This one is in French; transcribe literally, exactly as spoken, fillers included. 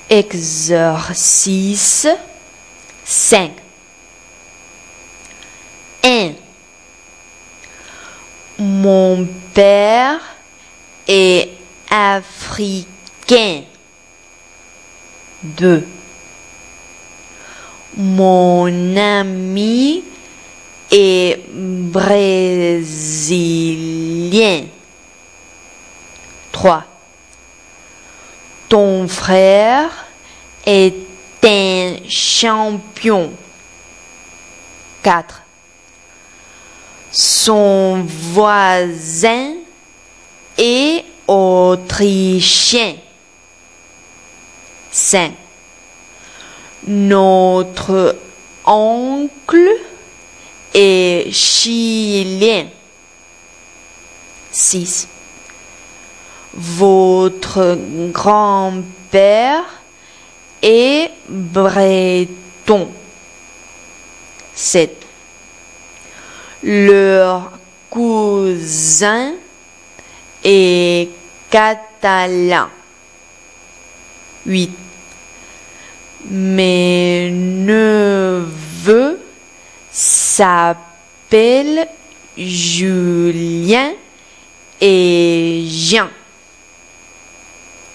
Exercice cinq. un. Mon père est africain. deux. Mon ami est brésilien. trois. Ton frère est un champion. quatre. Son voisin est autrichien. cinq. Notre oncle est chilien. six. Votre grand-père est breton. sept. Leur cousin est catalan. huit. Mes neveux s'appellent Julien et Jean.